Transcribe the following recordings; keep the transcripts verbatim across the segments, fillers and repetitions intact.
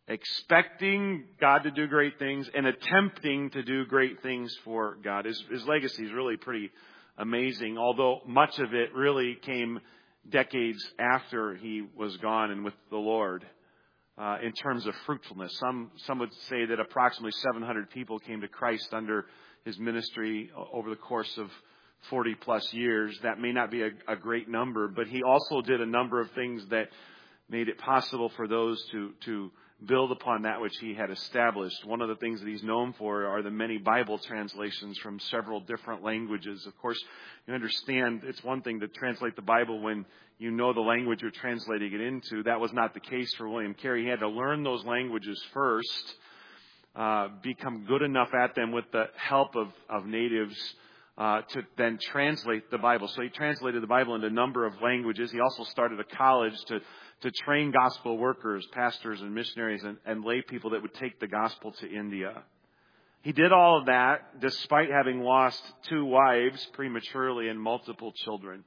expecting God to do great things and attempting to do great things for God. His, his legacy is really pretty amazing, although much of it really came decades after he was gone and with the Lord. Uh, in terms of fruitfulness, some some would say that approximately seven hundred people came to Christ under his ministry over the course of forty plus years. That may not be a, a great number, but he also did a number of things that made it possible for those to to build upon that which he had established. One of the things that he's known for are the many Bible translations from several different languages. Of course, you understand it's one thing to translate the Bible when you know the language you're translating it into. That was not the case for William Carey. He had to learn those languages first, uh, become good enough at them with the help of, of natives uh, to then translate the Bible. So he translated the Bible into a number of languages. He also started a college to to train gospel workers, pastors and missionaries and, and lay people that would take the gospel to India. He did all of that despite having lost two wives prematurely and multiple children.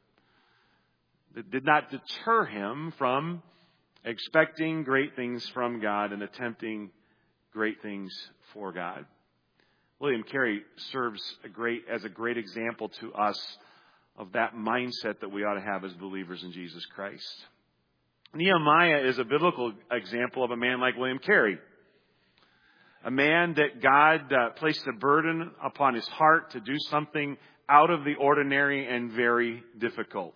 It did not deter him from expecting great things from God and attempting great things for God. William Carey serves a great as a great example to us of that mindset that we ought to have as believers in Jesus Christ. Nehemiah is a biblical example of a man like William Carey. A man that God uh, placed a burden upon his heart to do something out of the ordinary and very difficult.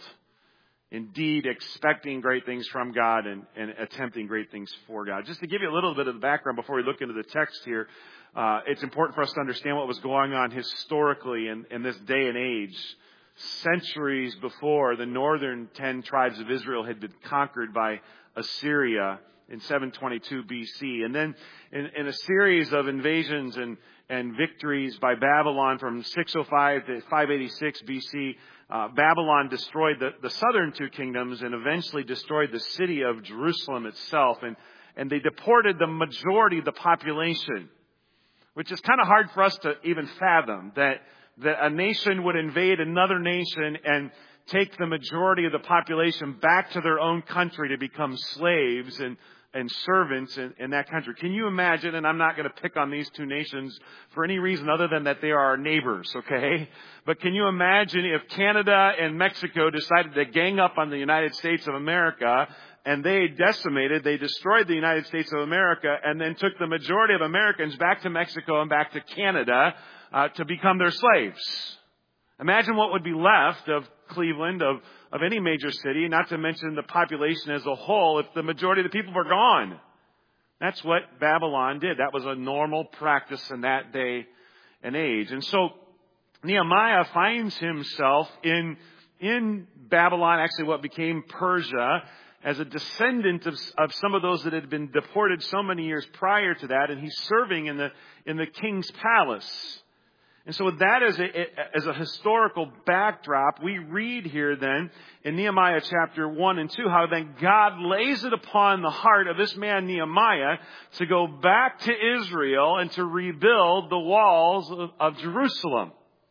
Indeed, expecting great things from God and, and attempting great things for God. Just to give you a little bit of the background before we look into the text here, uh, it's important for us to understand what was going on historically in, in this day and age. Centuries before, the northern ten tribes of Israel had been conquered by Assyria in seven twenty-two B C. And then in, in a series of invasions and, and victories by Babylon from six oh five to five eighty-six B C, uh, Babylon destroyed the, the southern two kingdoms and eventually destroyed the city of Jerusalem itself. And, and they deported the majority of the population, which is kind of hard for us to even fathom, that that a nation would invade another nation and take the majority of the population back to their own country to become slaves and, and servants in, in that country. Can you imagine, and I'm not going to pick on these two nations for any reason other than that they are our neighbors, okay? But can you imagine if Canada and Mexico decided to gang up on the United States of America and they decimated, they destroyed the United States of America and then took the majority of Americans back to Mexico and back to Canada Uh, to become their slaves? Imagine what would be left of Cleveland, of, of any major city, not to mention the population as a whole, if the majority of the people were gone. That's what Babylon did. That was a normal practice in that day and age. And so Nehemiah finds himself in, in Babylon, actually what became Persia, as a descendant of, of some of those that had been deported so many years prior to that. And he's serving in the, in the king's palace. And so with that as a, as a historical backdrop, we read here then in Nehemiah chapter one and two, how then God lays it upon the heart of this man Nehemiah to go back to Israel and to rebuild the walls of, of Jerusalem.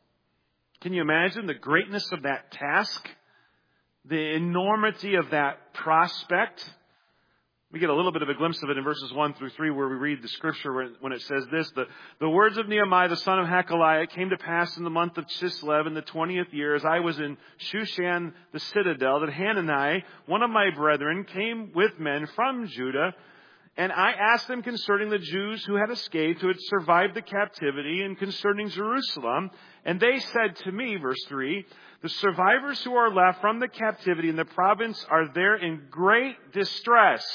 Can you imagine the greatness of that task? The enormity of that prospect? We get a little bit of a glimpse of it in verses one through three where we read the scripture when it says this. The, the words of Nehemiah, the son of Hakaliah, came to pass in the month of Chislev in the twentieth year, as I was in Shushan the citadel, that Hanani, one of my brethren, came with men from Judah. And I asked them concerning the Jews who had escaped, who had survived the captivity, and concerning Jerusalem. And they said to me, verse three, the survivors who are left from the captivity in the province are there in great distress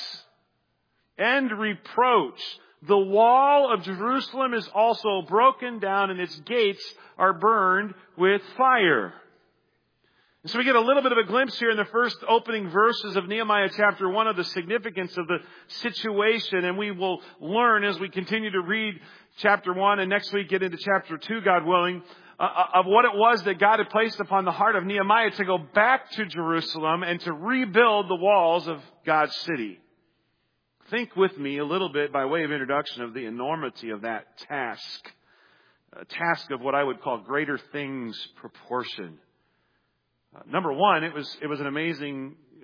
and reproach. The wall of Jerusalem is also broken down, and its gates are burned with fire. And so we get a little bit of a glimpse here in the first opening verses of Nehemiah chapter one of the significance of the situation. And we will learn as we continue to read chapter one and next week get into chapter two, God willing, uh, of what it was that God had placed upon the heart of Nehemiah to go back to Jerusalem and to rebuild the walls of God's city. Think with me a little bit by way of introduction of the enormity of that task. A task of what I would call greater things proportion. Uh, number one, it was it was an amazing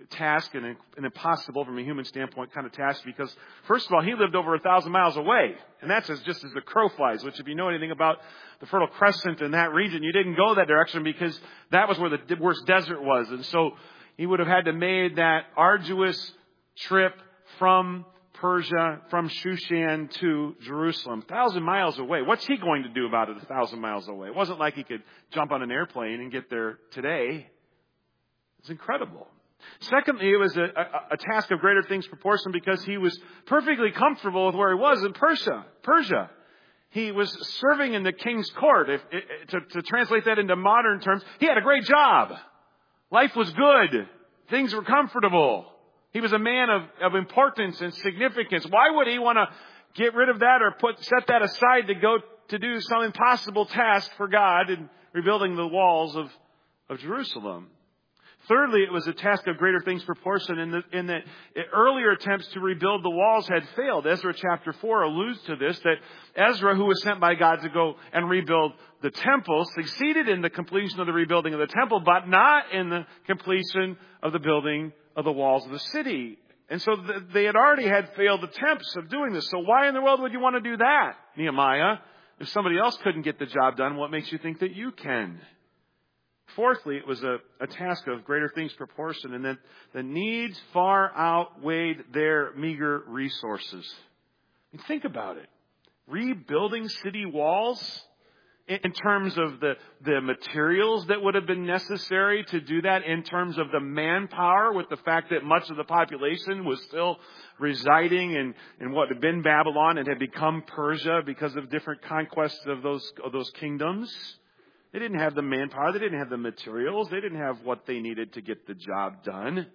task and an impossible from a human standpoint kind of task because, first of all, he lived over a thousand miles away. And that's as, just as the crow flies, which if you know anything about the Fertile Crescent in that region, you didn't go that direction because that was where the worst desert was. And so he would have had to made that arduous trip from Persia, from Shushan to Jerusalem, a thousand miles away. What's he going to do about it a thousand miles away? It wasn't like he could jump on an airplane and get there today. It's incredible. Secondly, it was a, a, a task of greater things proportion because he was perfectly comfortable with where he was in Persia. Persia. He was serving in the king's court. If, to, to translate that into modern terms, he had a great job. Life was good. Things were comfortable. He was a man of, of importance and significance. Why would he want to get rid of that or put set that aside to go to do some impossible task for God in rebuilding the walls of, of Jerusalem? Thirdly, it was a task of greater things proportion in, the, in that earlier attempts to rebuild the walls had failed. Ezra chapter four alludes to this, that Ezra, who was sent by God to go and rebuild the temple, succeeded in the completion of the rebuilding of the temple, but not in the completion of the building of the walls of the city. And so they had already had failed attempts of doing this. So why in the world would you want to do that, Nehemiah? If somebody else couldn't get the job done, what makes you think that you can? Fourthly, it was a, a task of greater things proportion, and that the needs far outweighed their meager resources. I mean, think about it. Rebuilding city walls in, in terms of the, the materials that would have been necessary to do that, in terms of the manpower, with the fact that much of the population was still residing in, in what had been Babylon and had become Persia because of different conquests of those, of those kingdoms. They didn't have the manpower. They didn't have the materials. They didn't have what they needed to get the job done.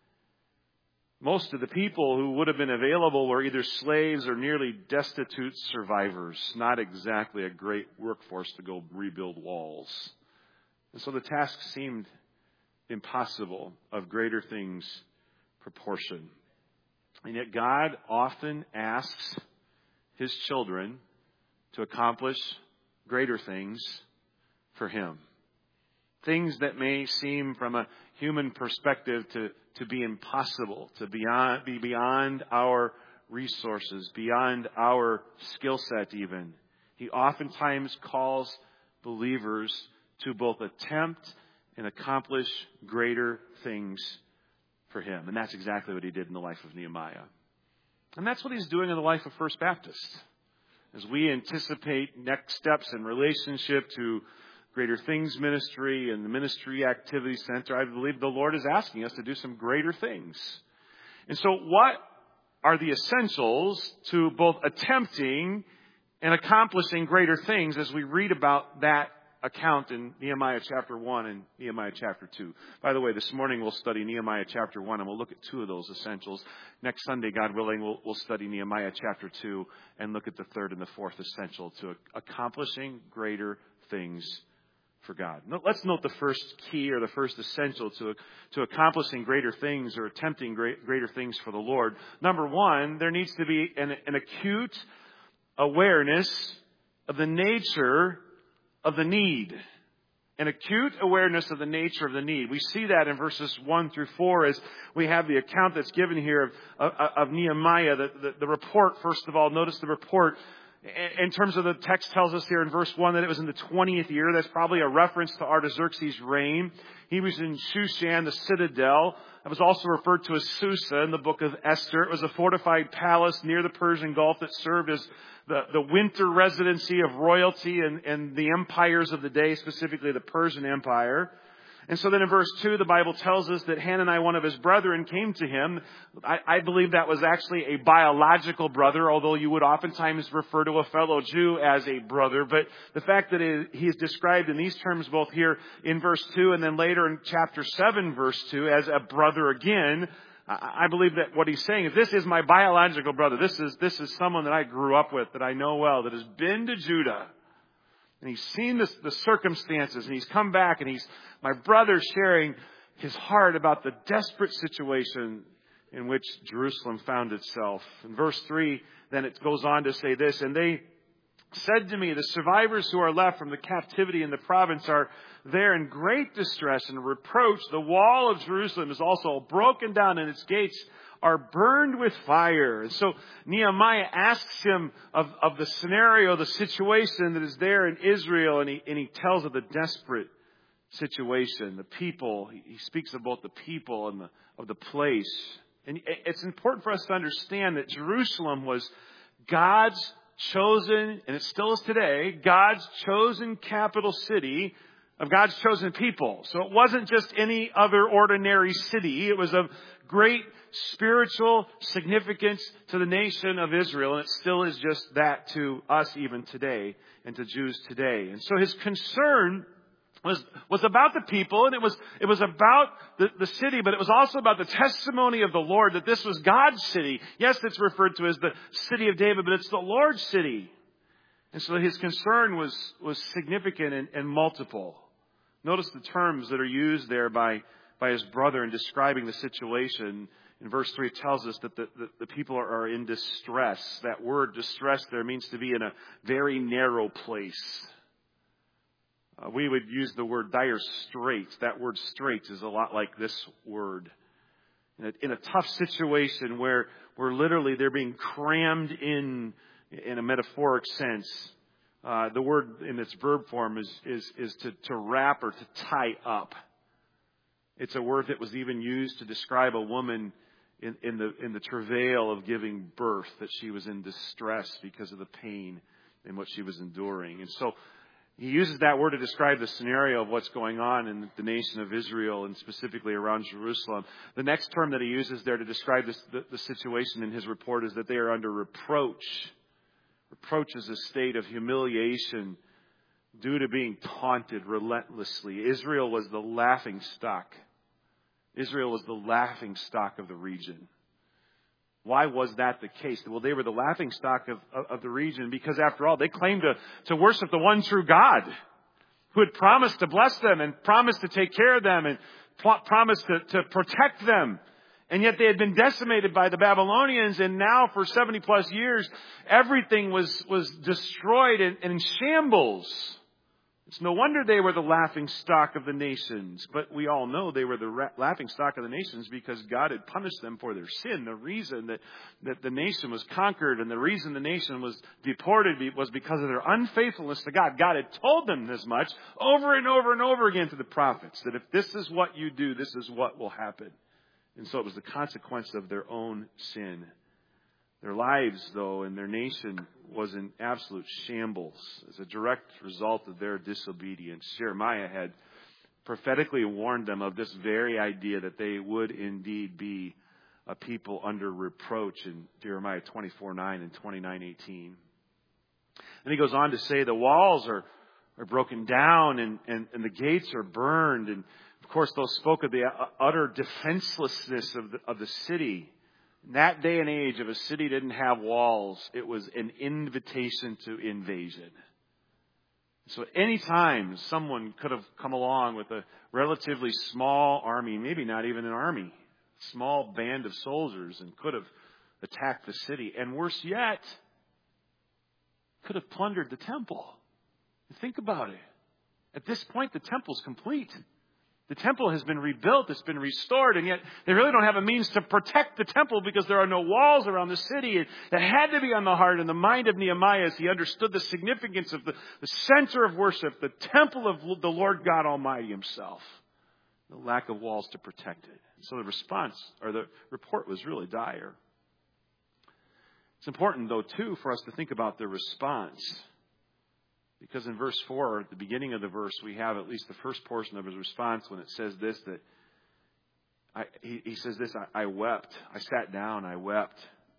Most of the people who would have been available were either slaves or nearly destitute survivors. Not exactly a great workforce to go rebuild walls. And so the task seemed impossible, of greater things proportion. And yet God often asks His children to accomplish greater things for Him. Things that may seem from a human perspective to, to be impossible, to beyond, be beyond our resources, beyond our skill set even. He oftentimes calls believers to both attempt and accomplish greater things for Him. And that's exactly what He did in the life of Nehemiah. And that's what He's doing in the life of First Baptist. As we anticipate next steps in relationship to Greater Things Ministry and the Ministry Activity Center, I believe the Lord is asking us to do some greater things. And so what are the essentials to both attempting and accomplishing greater things as we read about that account in Nehemiah chapter one and Nehemiah chapter two? By the way, this morning we'll study Nehemiah chapter one, and we'll look at two of those essentials. Next Sunday, God willing, we'll, we'll study Nehemiah chapter two and look at the third and the fourth essential to accomplishing greater things for God. Let's note the first key or the first essential to, to accomplishing greater things or attempting great, greater things for the Lord. Number one, there needs to be an, an acute awareness of the nature of the need. An acute awareness of the nature of the need. We see that in verses one through four as we have the account that's given here of, of, of Nehemiah. The, the, the report, first of all, notice the report. In terms of the text tells us here in verse one that it was in the twentieth year. That's probably a reference to Artaxerxes' reign. He was in Shushan, the citadel. It was also referred to as Susa in the book of Esther. It was a fortified palace near the Persian Gulf that served as the, the winter residency of royalty and, and the empires of the day, specifically the Persian Empire. And so then in verse two, the Bible tells us that Hananiah, one of his brethren, came to him. I, I believe that was actually a biological brother, although you would oftentimes refer to a fellow Jew as a brother. But the fact that it, he is described in these terms both here in verse two and then later in chapter seven, verse two, as a brother again, I, I believe that what he's saying is, this is my biological brother. This is, this is someone that I grew up with, that I know well, that has been to Judah. And he's seen this, the circumstances, and he's come back, and he's my brother sharing his heart about the desperate situation in which Jerusalem found itself. In verse three, then it goes on to say this, and they said to me, the survivors who are left from the captivity in the province are there in great distress and reproach. The wall of Jerusalem is also broken down, and its gates are burned with fire. And so Nehemiah asks him of, of the scenario, the situation that is there in Israel, and he, and he tells of the desperate situation, the people. He speaks of both the people and the, of the place. And it's important for us to understand that Jerusalem was God's chosen, and it still is today, God's chosen capital city of God's chosen people. So it wasn't just any other ordinary city. It was of great spiritual significance to the nation of Israel, and it still is just that to us even today and to Jews today. And so his concern was was about the people, and it was it was about the, the city, but it was also about the testimony of the Lord, that this was God's city. Yes, it's referred to as the city of David, but it's the Lord's city. And so his concern was, was significant and, and multiple. Notice the terms that are used there by, by his brother in describing the situation. In verse three, it tells us that the, the, the people are, are in distress. That word distress there means to be in a very narrow place. Uh, we would use the word dire straits. That word straits is a lot like this word. In a, in a tough situation where, where literally they're being crammed in, in a metaphoric sense. Uh, the word in its verb form is, is, is to, to wrap or to tie up. It's a word that was even used to describe a woman in, in the, in the travail of giving birth, that she was in distress because of the pain in what she was enduring. And so, he uses that word to describe the scenario of what's going on in the nation of Israel and specifically around Jerusalem. The next term that he uses there to describe this, the, the situation in his report is that they are under reproach. Reproach is a state of humiliation due to being taunted relentlessly. Israel was the laughing stock. Israel was the laughing stock of the region. Why was that the case? Well, they were the laughingstock of, of, of the region because, after all, they claimed to, to worship the one true God who had promised to bless them and promised to take care of them and pl- promised to, to protect them. And yet they had been decimated by the Babylonians, and now for seventy plus years, everything was, was destroyed and, and in shambles. It's no wonder they were the laughing stock of the nations. But we all know they were the ra- laughing stock of the nations because God had punished them for their sin. The reason that, that the nation was conquered and the reason the nation was deported was because of their unfaithfulness to God. God had told them this much over and over and over again to the prophets, that if this is what you do, this is what will happen. And so it was the consequence of their own sin. Their lives, though, and their nation was in absolute shambles as a direct result of their disobedience. Jeremiah had prophetically warned them of this very idea that they would indeed be a people under reproach in Jeremiah twenty-four nine and twenty-nine eighteen. And he goes on to say the walls are, are broken down and, and, and the gates are burned. And, of course, those spoke of the utter defenselessness of the, of the city. In that day and age, if a city didn't have walls, it was an invitation to invasion. So at any time, someone could have come along with a relatively small army, maybe not even an army, a small band of soldiers, and could have attacked the city. And worse yet, could have plundered the temple. Think about it. At this point, the temple's complete. The temple has been rebuilt, it's been restored, and yet they really don't have a means to protect the temple because there are no walls around the city. That had to be on the heart and the mind of Nehemiah as he understood the significance of the, the center of worship, the temple of the Lord God Almighty himself. The lack of walls to protect it. So the response, or the report, was really dire. It's important, though, too, for us to think about the response. Because in verse four, at the beginning of the verse, we have at least the first portion of his response when it says this, that I, he, he says this, I, I wept. I sat down, I wept.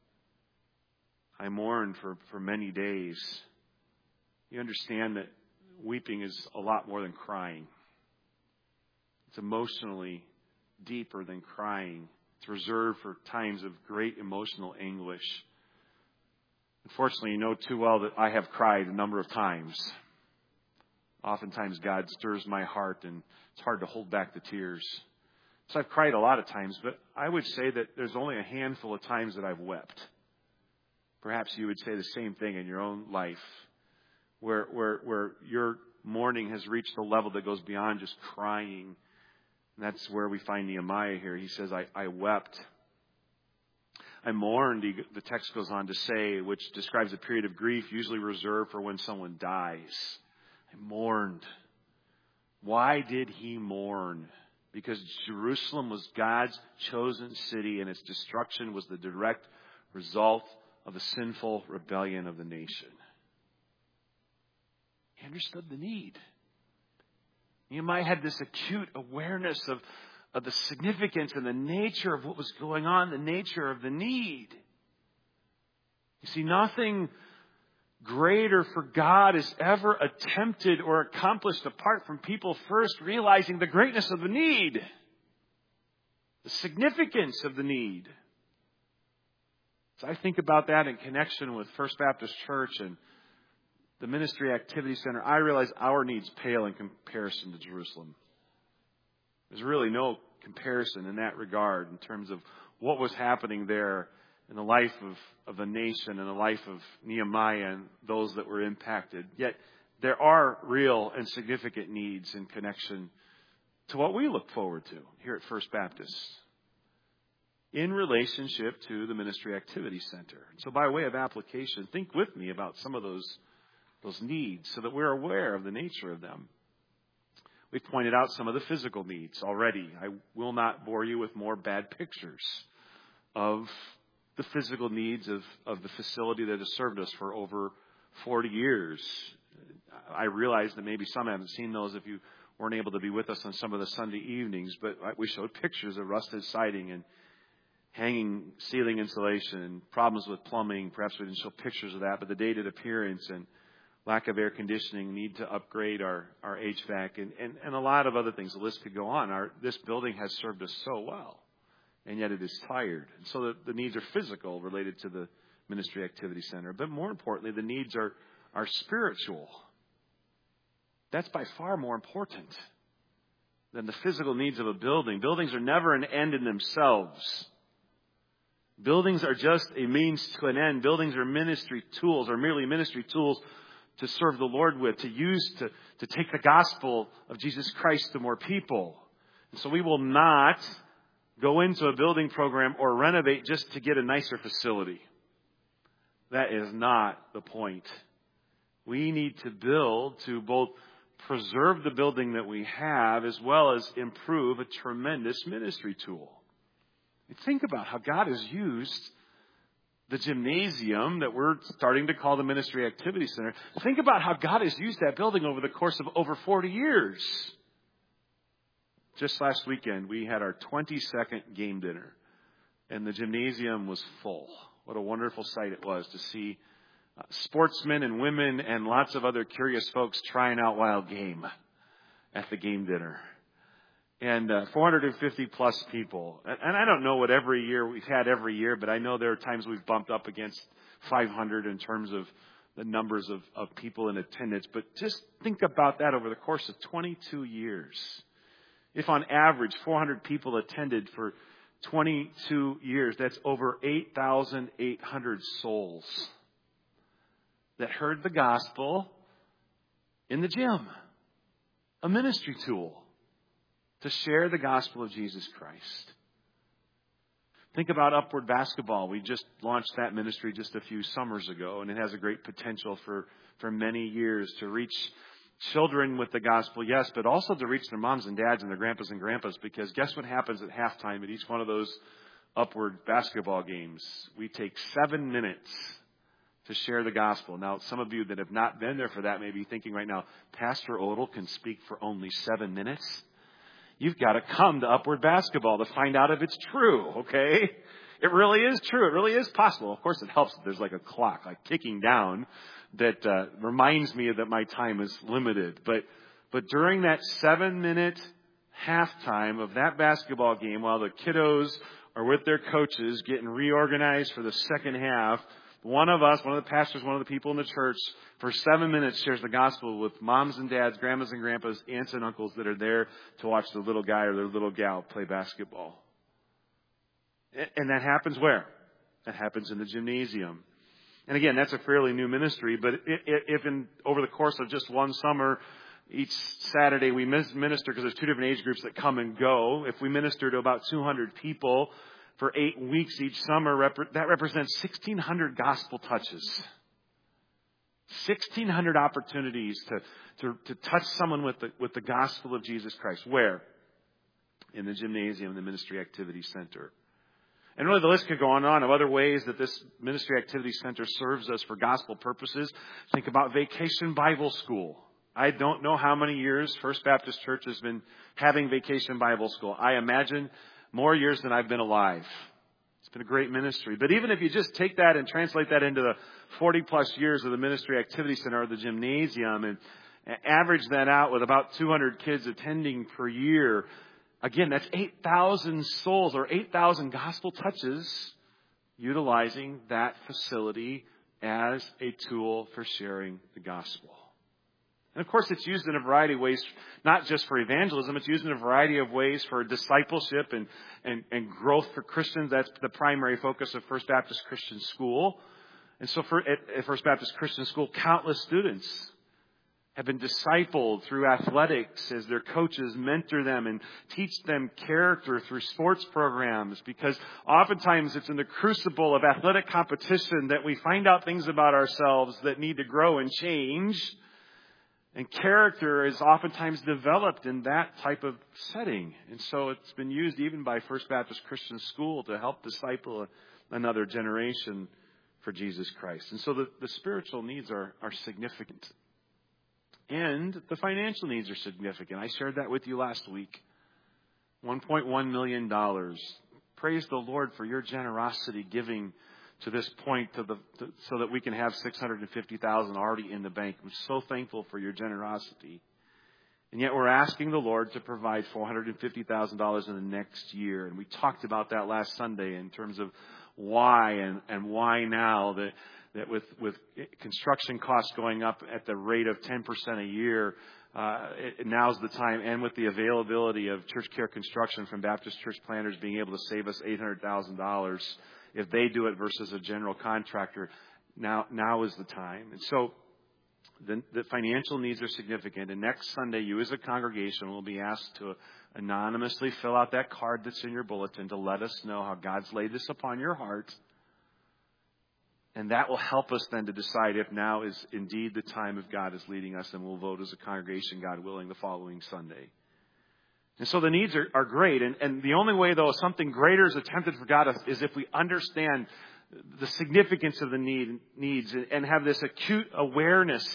I mourned for, for many days. You understand that weeping is a lot more than crying. It's emotionally deeper than crying. It's reserved for times of great emotional anguish. Unfortunately, you know too well that I have cried a number of times. Oftentimes God stirs my heart and it's hard to hold back the tears. So I've cried a lot of times, but I would say that there's only a handful of times that I've wept. Perhaps you would say the same thing in your own life. where, where, where your mourning has reached a level that goes beyond just crying. And that's where we find Nehemiah here. He says, I, I wept. I mourned, he, the text goes on to say, which describes a period of grief usually reserved for when someone dies. I mourned. Why did he mourn? Because Jerusalem was God's chosen city, and its destruction was the direct result of the sinful rebellion of the nation. He understood the need. Nehemiah had this acute awareness of, of the significance and the nature of what was going on, the nature of the need. You see, nothing greater for God is ever attempted or accomplished apart from people first realizing the greatness of the need, the significance of the need. So I think about that in connection with First Baptist Church and the Ministry Activity Center. I realize our needs pale in comparison to Jerusalem. There's really no comparison in that regard in terms of what was happening there in the life of, of the nation and the life of Nehemiah and those that were impacted. Yet there are real and significant needs in connection to what we look forward to here at First Baptist in relationship to the Ministry Activity Center. So by way of application, think with me about some of those, those needs so that we're aware of the nature of them. We've pointed out some of the physical needs already. I will not bore you with more bad pictures of the physical needs of, of the facility that has served us for over forty years. I realize that maybe some haven't seen those if you weren't able to be with us on some of the Sunday evenings, but we showed pictures of rusted siding and hanging ceiling insulation and problems with plumbing. Perhaps we didn't show pictures of that, but the dated appearance and lack of air conditioning, need to upgrade our, our H V A C, and, and, and a lot of other things. The list could go on. Our, this building has served us so well, and yet it is tired. And so the, the needs are physical related to the Ministry Activity Center. But more importantly, the needs are, are spiritual. That's by far more important than the physical needs of a building. Buildings are never an end in themselves. Buildings are just a means to an end. Buildings are ministry tools, or merely ministry tools to serve the Lord with, to use to, to take the gospel of Jesus Christ to more people. And so we will not go into a building program or renovate just to get a nicer facility. That is not the point. We need to build to both preserve the building that we have as well as improve a tremendous ministry tool. Think about how God has used the gymnasium that we're starting to call the Ministry Activity Center. Think about how God has used that building over the course of over forty years. Just last weekend, we had our twenty-second game dinner, and the gymnasium was full. What a wonderful sight it was to see uh, sportsmen and women and lots of other curious folks trying out wild game at the game dinner. And uh, four hundred fifty plus people. And, and I don't know what every year we've had every year, but I know there are times we've bumped up against five hundred in terms of the numbers of, of people in attendance. But just think about that over the course of twenty-two years. If on average four hundred people attended for twenty-two years, that's over eight thousand eight hundred souls that heard the gospel in the gym. A ministry tool to share the gospel of Jesus Christ. Think about Upward Basketball. We just launched that ministry just a few summers ago, and it has a great potential for, for many years to reach children with the gospel, yes, but also to reach their moms and dads and their grandpas and grandpas, because guess what happens at halftime at each one of those Upward Basketball games? We take seven minutes to share the gospel. Now, some of you that have not been there for that may be thinking right now, Pastor Odell can speak for only seven minutes? You've got to come to Upward Basketball to find out if it's true, okay? It really is true. It really is possible. Of course, it helps that there's like a clock, like ticking down, that uh, reminds me that my time is limited. But but during that seven-minute halftime of that basketball game, while the kiddos are with their coaches getting reorganized for the second half, one of us, one of the pastors, one of the people in the church, for seven minutes shares the gospel with moms and dads, grandmas and grandpas, aunts and uncles that are there to watch the little guy or their little gal play basketball. And that happens where? That happens in the gymnasium. And again, that's a fairly new ministry, but if in over the course of just one summer, each Saturday we minister, because there's two different age groups that come and go. If we minister to about two hundred people for eight weeks each summer, that represents sixteen hundred gospel touches. sixteen hundred opportunities to, to, to touch someone with the, with the gospel of Jesus Christ. Where? In the gymnasium, the Ministry Activity Center. And really the list could go on and on of other ways that this Ministry Activity Center serves us for gospel purposes. Think about Vacation Bible School. I don't know how many years First Baptist Church has been having Vacation Bible School. I imagine more years than I've been alive. It's been a great ministry. But even if you just take that and translate that into the forty plus years of the Ministry Activity Center or the gymnasium and average that out with about two hundred kids attending per year, again, that's eight thousand souls or eight thousand gospel touches utilizing that facility as a tool for sharing the gospel. And of course, it's used in a variety of ways, not just for evangelism. It's used in a variety of ways for discipleship and, and, and growth for Christians. That's the primary focus of First Baptist Christian School. And so for, at, at First Baptist Christian School, countless students have been discipled through athletics as their coaches mentor them and teach them character through sports programs, because oftentimes it's in the crucible of athletic competition that we find out things about ourselves that need to grow and change. And character is oftentimes developed in that type of setting. And so it's been used even by First Baptist Christian School to help disciple another generation for Jesus Christ. And so the, the spiritual needs are, are significant. And the financial needs are significant. I shared that with you last week. one point one million dollars. Praise the Lord for your generosity giving to this point, to the to, so that we can have six hundred fifty thousand dollars already in the bank. I'm so thankful for your generosity. And yet we're asking the Lord to provide four hundred fifty thousand dollars in the next year. And we talked about that last Sunday in terms of why and, and why now that that with, with construction costs going up at the rate of ten percent a year, uh, it, now's the time. And with the availability of Church Care Construction from Baptist Church Planners being able to save us eight hundred thousand dollars if they do it versus a general contractor, now now is the time. And so the, the financial needs are significant. And next Sunday, you as a congregation will be asked to anonymously fill out that card that's in your bulletin to let us know how God's laid this upon your heart. And that will help us then to decide if now is indeed the time of God is leading us, and we'll vote as a congregation, God willing, the following Sunday. And so the needs are, are great. And, and the only way, though, something greater is attempted for God is if we understand the significance of the need, needs and have this acute awareness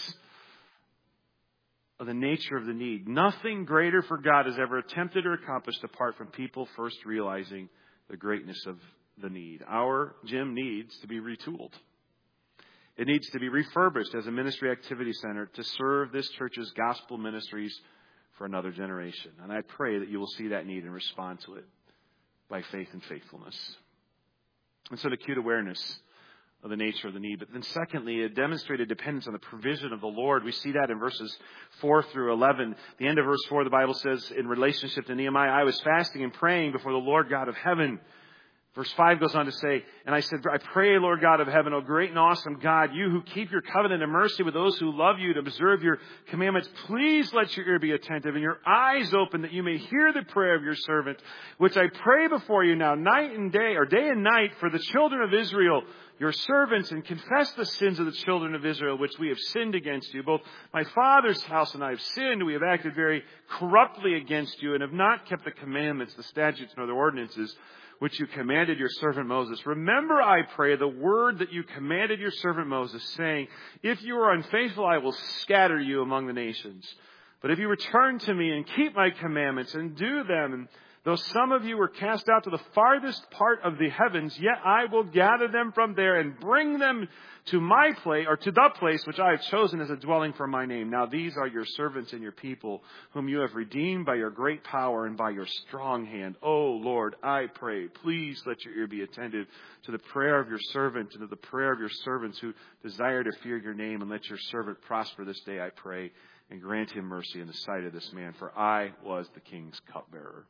of the nature of the need. Nothing greater for God is ever attempted or accomplished apart from people first realizing the greatness of the need. Our gym needs to be retooled. It needs to be refurbished as a ministry activity center to serve this church's gospel ministries for another generation. And I pray that you will see that need and respond to it by faith and faithfulness. And so an acute awareness of the nature of the need. But then secondly, a demonstrated dependence on the provision of the Lord. We see that in verses four through eleven. The end of verse four, the Bible says, in relationship to Nehemiah, I was fasting and praying before the Lord God of heaven. Verse five goes on to say, and I said, I pray, Lord God of heaven, O great and awesome God, you who keep your covenant and mercy with those who love you to observe your commandments, please let your ear be attentive and your eyes open that you may hear the prayer of your servant, which I pray before you now night and day, or day and night, for the children of Israel, your servants, and confess the sins of the children of Israel, which we have sinned against you. Both my father's house and I have sinned. We have acted very corruptly against you and have not kept the commandments, the statutes, nor the ordinances, which you commanded your servant Moses. Remember, I pray, the word that you commanded your servant Moses, saying, if you are unfaithful, I will scatter you among the nations. But if you return to me and keep my commandments and do them, and though some of you were cast out to the farthest part of the heavens, yet I will gather them from there and bring them to my place, or to the place which I have chosen as a dwelling for my name. Now these are your servants and your people, whom you have redeemed by your great power and by your strong hand. O Lord, I pray, please let your ear be attentive to the prayer of your servant and to the prayer of your servants who desire to fear your name, and let your servant prosper this day, I pray, and grant him mercy in the sight of this man, for I was the king's cupbearer.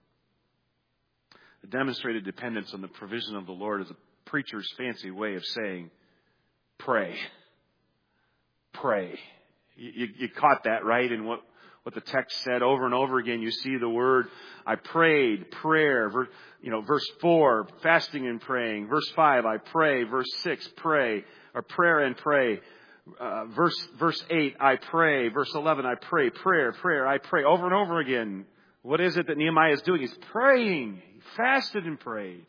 A demonstrated dependence on the provision of the Lord is a preacher's fancy way of saying pray. Pray. You, you, you caught that, right? And what, what the text said over and over again, you see the word, I prayed, prayer. Ver, you know, verse four, fasting and praying. Verse five, I pray. Verse six, pray. Or prayer and pray. Uh, verse, verse eight, I pray. Verse eleven, I pray. Prayer, prayer, I pray. Over and over again. What is it that Nehemiah is doing? He's praying. He fasted and prayed.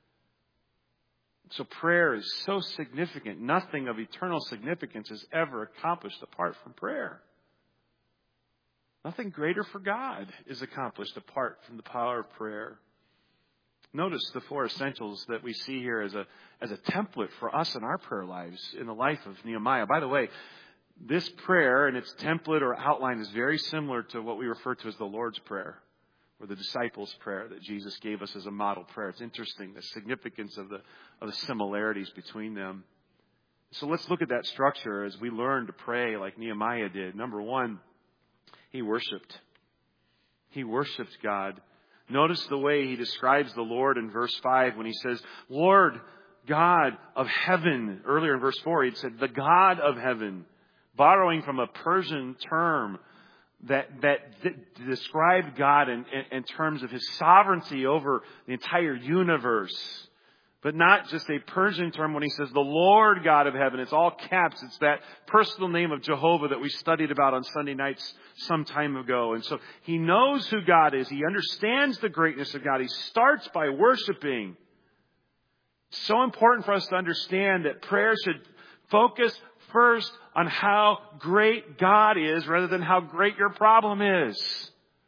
So prayer is so significant. Nothing of eternal significance is ever accomplished apart from prayer. Nothing greater for God is accomplished apart from the power of prayer. Notice the four essentials that we see here as a as a template for us in our prayer lives in the life of Nehemiah. By the way, this prayer and its template or outline is very similar to what we refer to as the Lord's Prayer, or the disciples' prayer that Jesus gave us as a model prayer. It's interesting, the significance of the of the similarities between them. So let's look at that structure as we learn to pray like Nehemiah did. Number one, he worshiped. He worshiped God. Notice the way he describes the Lord in verse five when he says, Lord God of heaven. Earlier in verse four, he'd said, the God of heaven, borrowing from a Persian term that that, that described God in, in, in terms of his sovereignty over the entire universe. But not just a Persian term when he says the Lord God of heaven. It's all caps. It's that personal name of Jehovah that we studied about on Sunday nights some time ago. And so he knows who God is. He understands the greatness of God. He starts by worshiping. It's so important for us to understand that prayer should focus first on how great God is rather than how great your problem is.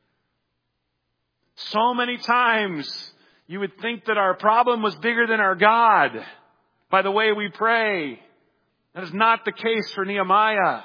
So many times you would think that our problem was bigger than our God by the way we pray. That is not the case for Nehemiah.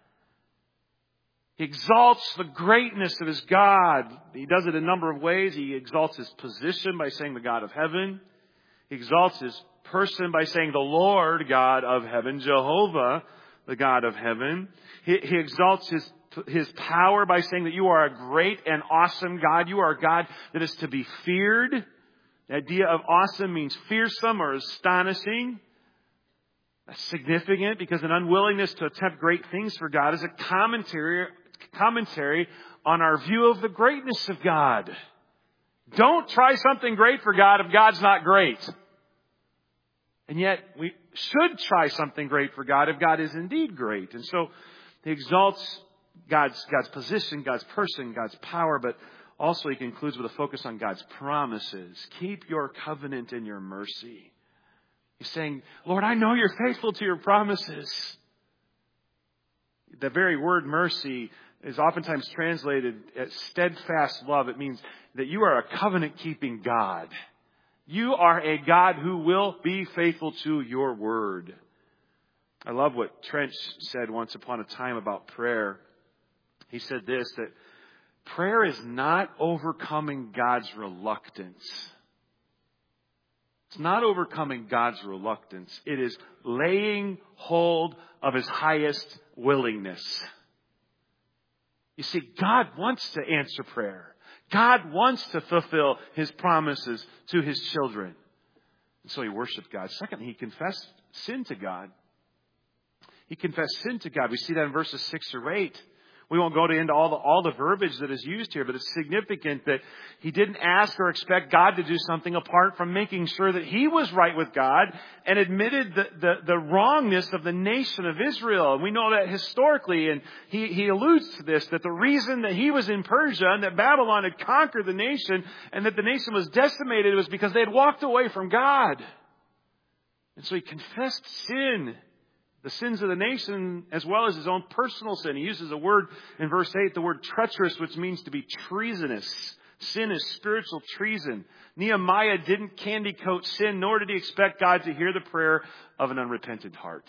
He exalts the greatness of his God. He does it in a number of ways. He exalts his position by saying the God of heaven. He exalts his person by saying the Lord God of heaven, Jehovah, the God of heaven. He, he exalts his His power by saying that you are a great and awesome God. You are a God that is to be feared. The idea of awesome means fearsome or astonishing. That's significant because an unwillingness to attempt great things for God is a commentary, commentary on our view of the greatness of God. Don't try something great for God if God's not great. And yet we should try something great for God if God is indeed great. And so he exalts God's, God's position, God's person, God's power, but also he concludes with a focus on God's promises. Keep your covenant and your mercy. He's saying, Lord, I know you're faithful to your promises. The very word mercy is oftentimes translated as steadfast love. It means that you are a covenant-keeping God. You are a God who will be faithful to your word. I love what Trench said once upon a time about prayer. He said this, that prayer is not overcoming God's reluctance. It's not overcoming God's reluctance. It is laying hold of his highest willingness. You see, God wants to answer prayer. God wants to fulfill his promises to his children. And so he worshiped God. Secondly, he confessed sin to God. He confessed sin to God. We see that in verses six or eight. We won't go into all the, all the verbiage that is used here, but it's significant that he didn't ask or expect God to do something apart from making sure that he was right with God and admitted the, the, the wrongness of the nation of Israel. And we know that historically, and he, he alludes to this, that the reason that he was in Persia and that Babylon had conquered the nation and that the nation was decimated was because they had walked away from God. And so he confessed sin. The sins of the nation as well as his own personal sin. He uses a word in verse eight, the word treacherous, which means to be treasonous. Sin is spiritual treason. Nehemiah didn't candy coat sin, nor did he expect God to hear the prayer of an unrepentant heart.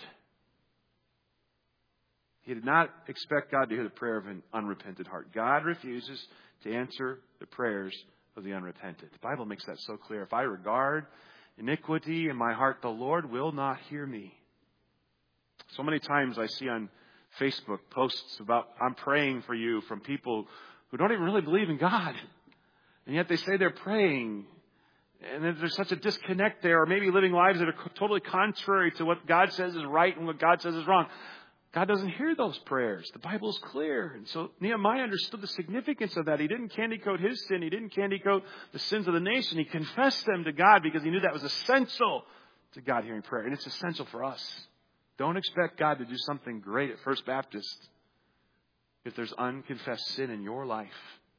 He did not expect God to hear the prayer of an unrepentant heart. God refuses to answer the prayers of the unrepentant. The Bible makes that so clear. If I regard iniquity in my heart, the Lord will not hear me. So many times I see on Facebook posts about, I'm praying for you, from people who don't even really believe in God. And yet they say they're praying. And then there's such a disconnect there, or maybe living lives that are totally contrary to what God says is right and what God says is wrong. God doesn't hear those prayers. The Bible is clear. And so Nehemiah understood the significance of that. He didn't candy coat his sin. He didn't candy coat the sins of the nation. He confessed them to God because he knew that was essential to God hearing prayer. And it's essential for us. Don't expect God to do something great at First Baptist if there's unconfessed sin in your life.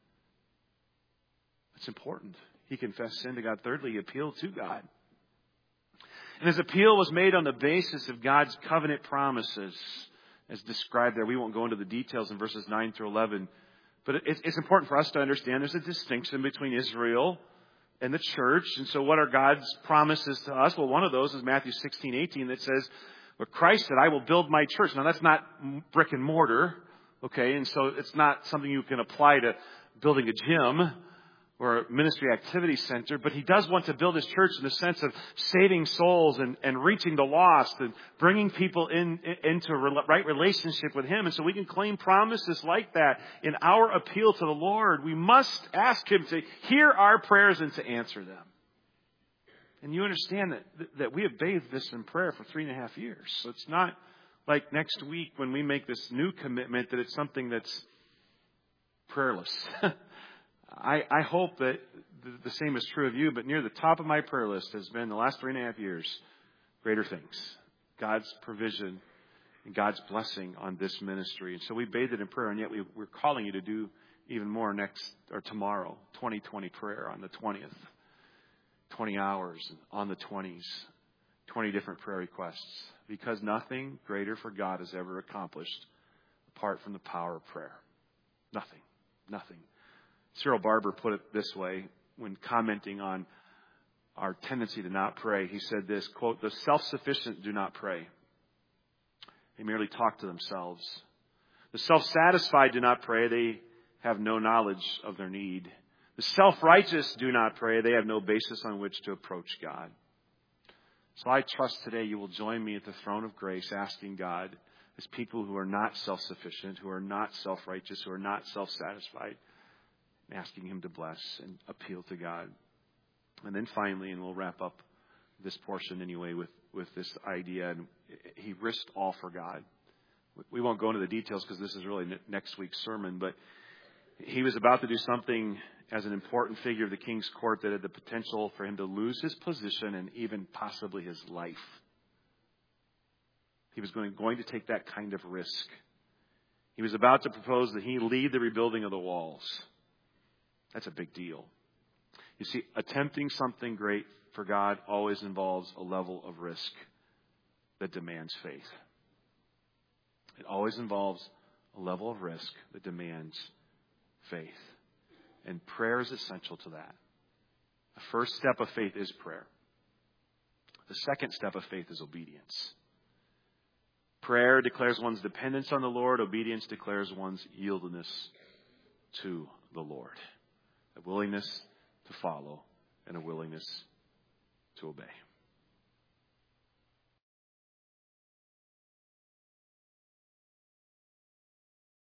It's important. He confessed sin to God. Thirdly, he appealed to God. And his appeal was made on the basis of God's covenant promises, as described there. We won't go into the details in verses nine through eleven. But it's important for us to understand there's a distinction between Israel and the church. And so what are God's promises to us? Well, one of those is Matthew sixteen, eighteen that says, but Christ said, I will build my church. Now, that's not brick and mortar. Okay, and so it's not something you can apply to building a gym or a ministry activity center, but he does want to build his church in the sense of saving souls and, and reaching the lost and bringing people in, into a right relationship with him. And so we can claim promises like that in our appeal to the Lord. We must ask him to hear our prayers and to answer them. And you understand that, that we have bathed this in prayer for three and a half years. So it's not like next week when we make this new commitment that it's something that's prayerless. I, I hope that the same is true of you, but near the top of my prayer list has been the last three and a half years, greater things. God's provision and God's blessing on this ministry. And so we bathed it in prayer, and yet we, we're calling you to do even more next or tomorrow, twenty twenty prayer on the twentieth. twenty hours on the twenties, twenty different prayer requests, because nothing greater for God has ever accomplished apart from the power of prayer. Nothing, nothing. Cyril Barber put it this way when commenting on our tendency to not pray. He said this, quote, the self-sufficient do not pray. They merely talk to themselves. The self-satisfied do not pray. They have no knowledge of their need. The self-righteous do not pray. They have no basis on which to approach God. So I trust today you will join me at the throne of grace asking God, as people who are not self-sufficient, who are not self-righteous, who are not self-satisfied, asking him to bless and appeal to God. And then finally, and we'll wrap up this portion anyway with, with this idea, and he risked all for God. We won't go into the details because this is really next week's sermon, but he was about to do something as an important figure of the king's court that had the potential for him to lose his position and even possibly his life. He was going, going to take that kind of risk. He was about to propose that he lead the rebuilding of the walls. That's a big deal. You see, attempting something great for God always involves a level of risk that demands faith. It always involves a level of risk that demands faith. And prayer is essential to that. The first step of faith is prayer. The second step of faith is obedience. Prayer declares one's dependence on the Lord. Obedience declares one's yieldedness to the Lord. A willingness to follow and a willingness to obey.